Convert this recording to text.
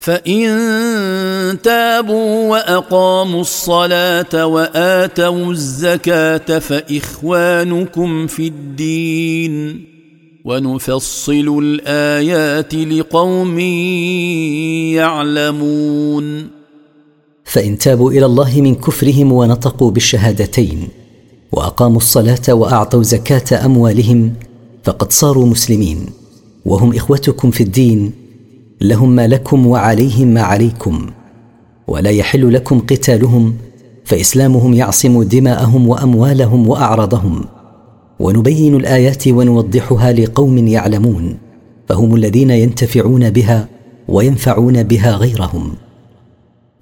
فإن تابوا وأقاموا الصلاة وآتوا الزكاة فإخوانكم في الدين ونفصل الآيات لقوم يعلمون. فإن تابوا إلى الله من كفرهم ونطقوا بالشهادتين وأقاموا الصلاة وأعطوا زكاة أموالهم فقد صاروا مسلمين، وهم إخوتكم في الدين، لهم ما لكم وعليهم ما عليكم، ولا يحل لكم قتالهم، فإسلامهم يعصم دماءهم وأموالهم وأعراضهم. ونبين الآيات ونوضحها لقوم يعلمون، فهم الذين ينتفعون بها وينفعون بها غيرهم.